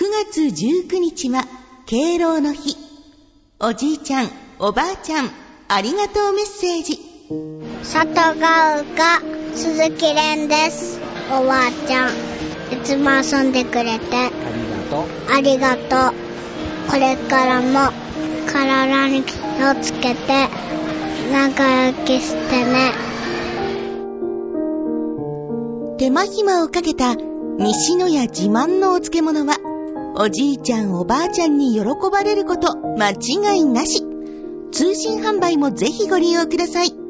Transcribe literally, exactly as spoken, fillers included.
くがつじゅうくにちは敬老の日。おじいちゃん、おばあちゃん、ありがとうメッセージ。 里が丘鈴木蓮です。おばあちゃん、いつも遊んでくれてありがとう。ありがとう。これからも体に気をつけて仲良くしてね。 手間暇をかけた西野屋自慢のお漬物はおじいちゃんおばあちゃんに喜ばれること間違いなし。通信販売もぜひご利用ください。